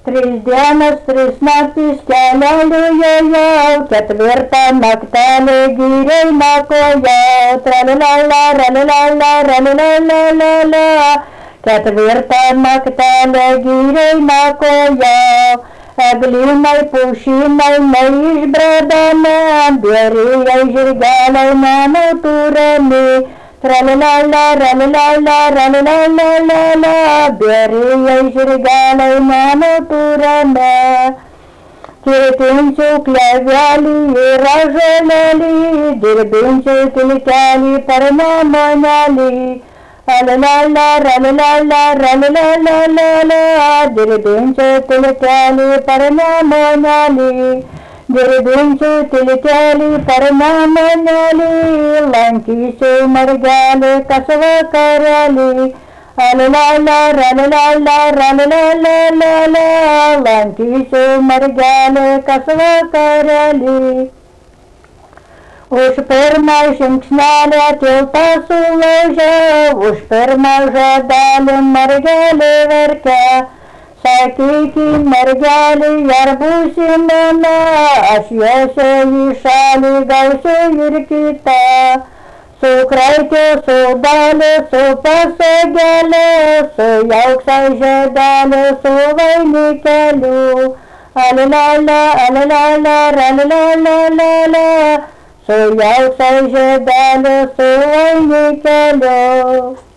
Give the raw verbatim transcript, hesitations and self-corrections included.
Trys dienas, trys naktys keleliu ėjau, ketvirtą naktelį giriai nakojau. Tralilalala, ralilalala, ralilalalala, ketvirtą naktelį giriai nakojau. Eglynai, pušynai neišbredami, bėrijai, žirgeliai nenutūrami. Tralilalala, ralilalala, ralilalalala, bėrijai, žirgeliai nenutūrami. Kirtinsiu klevelį ir ąžuolėlį, dirbinsiu tiltelį per nemunėlį. Alalala, ralilalala, ralilalalala, dirbinsiu tiltelį per nemunėlį. Dirbinsiu tiltelį per nemunėlį, lankysiu mergelį kas vakarėlį. Alalala, ralilalala, ralilalalala, lankysiu mergelį kas vakarėlį. Už pirmą žingsnelį tiltą sulaužiau, už pirmą žodelį mergelį verkia. Sakyki mergelį, ar būsi mano, aš josiu į šalį, gausiu ir kitą. Su kraikiu, su daliu, su pasageliu, su jauksai žodeliu, su vainikeliu. Alalala, alalala, ralilalalala, su jauksai žodeliu, su vainikeliu.